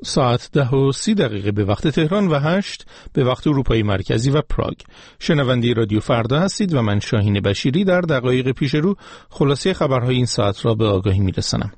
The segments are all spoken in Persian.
ساعت 10:30 به وقت تهران و 8 به وقت اروپای مرکزی و پراگ. شنونده رادیو فردا هستید و من شاهین بشیری در دقایق پیش رو خلاصه خبرهای این ساعت را به آگاهی میرسانم.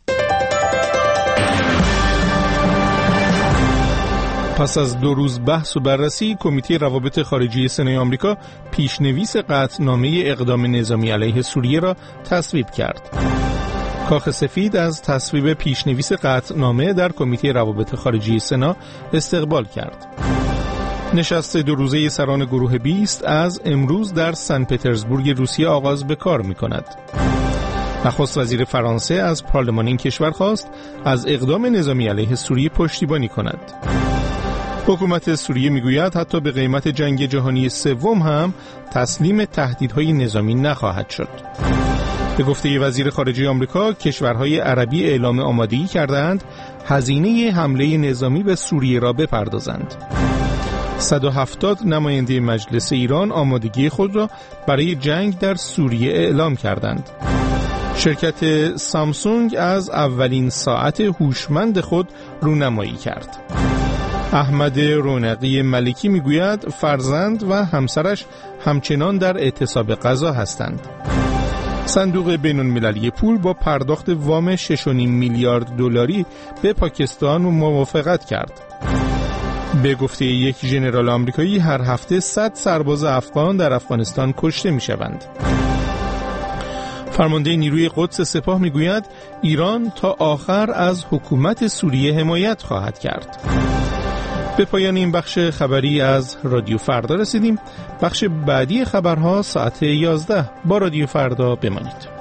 پس از 2 روز بحث و بررسی، کمیته روابط خارجی سنای آمریکا پیشنویس قطعنامه اقدام نظامی علیه سوریه را تصویب کرد. کاخ سفید از تصویب پیشنویس قطعنامه در کمیته روابط خارجی سنا استقبال کرد. نشست 2 روزه سران گروه 20 از امروز در سن پترزبورگ روسیه آغاز به کار می‌کند. نخست وزیر فرانسه از پارلمان این کشور خواست از اقدام نظامی علیه سوریه پشتیبانی کند. حکومت سوریه میگوید حتی به قیمت جنگ جهانی سوم هم تسلیم تهدیدهای نظامی نخواهد شد. به گفته وزیر خارجه آمریکا، کشورهای عربی اعلام آمادگی کردند هزینه حمله نظامی به سوریه را بپردازند. 170 نماینده مجلس ایران آمادگی خود را برای جنگ در سوریه اعلام کردند. شرکت سامسونگ از اولین ساعت هوشمند خود رونمایی کرد. احمد رونقی ملکی میگوید فرزند و همسرش همچنان در اعتصاب غذا هستند. صندوق بین‌المللی پول با پرداخت وام 6.5 میلیارد دلاری به پاکستان موافقت کرد. به گفته یک ژنرال آمریکایی هر هفته 100 سرباز افغان در افغانستان کشته میشوند. فرمانده نیروی قدس سپاه میگوید ایران تا آخر از حکومت سوریه حمایت خواهد کرد. به پایان این بخش خبری از رادیو فردا رسیدیم. بخش بعدی خبرها ساعت 11 با رادیو فردا بمانید.